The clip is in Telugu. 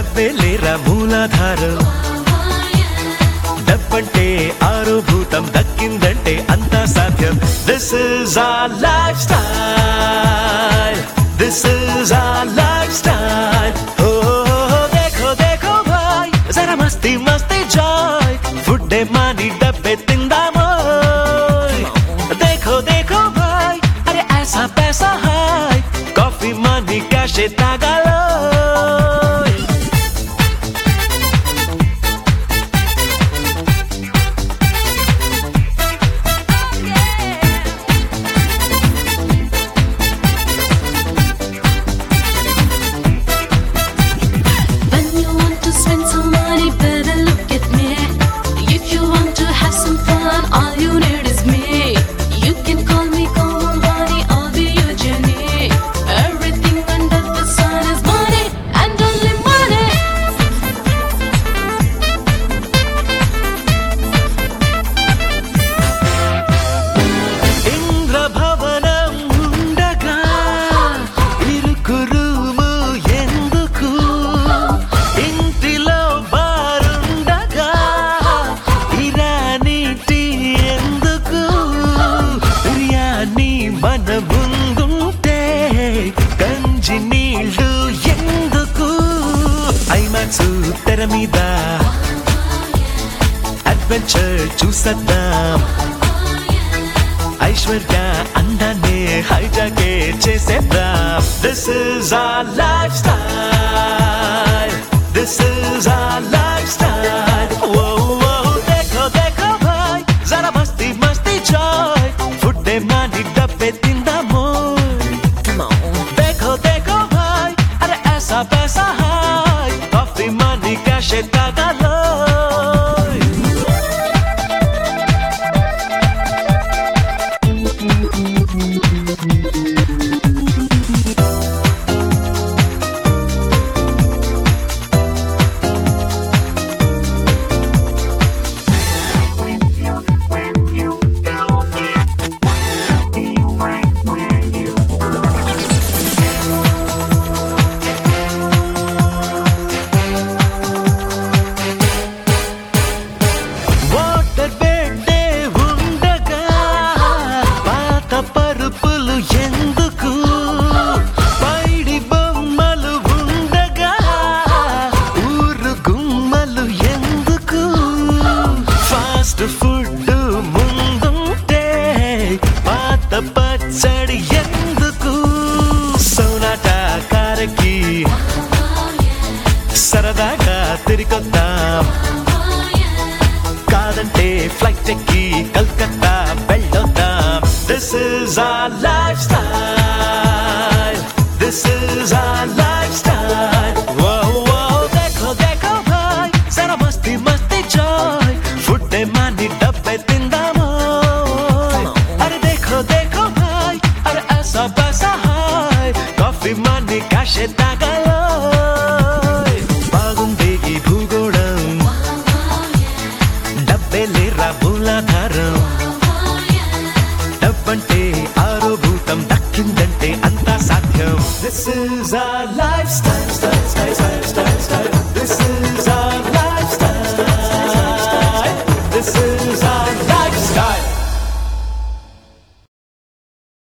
డబ్బేలేరా మూలాధారం డబ్బంటే ఆరోభూతం దక్కిందంటే అంతా సాధ్యం this is our lifestyle this is our lifestyle oh dekho dekho bhai zara masti masti joy food de mani dabbe tindamoy dekho dekho bhai are aisa paisa hai coffee money cash tagalo తెర మీద అడ్వెంచర్ చూసద్దాం ఐశ్వర్య అందాన్ని హైజాకే చేసేద్దాం this is our lifestyle this is our lifestyle oh oh dekho dekho bhai zara masti masti joy food de mani dabbe tindamo come on dekho dekho bhai are aisa paisa hai coffee money cash tagalo food ముందుంటే పాత పచ్చడి ఎందుకు సోనాట కారకి సరదాగా తిరిగొద్దాం కాదంటే ఫ్లైట్ ఎక్కి కల్కత్తా వెళ్ళొద్దాం this is our lifestyle this is our lifestyle whoa whoa dekho dekho bhai zara masti masti joy food de mani dabbe tindamo are dekho dekho bhai are aisa paisa hai coffee money cash tagalo bagundi ee bhugodam dabbe lera మూలాధారం డబ్బంటే ఆరోభూతం దక్కిందంటే అంతా సాధ్యం this is our lifestyle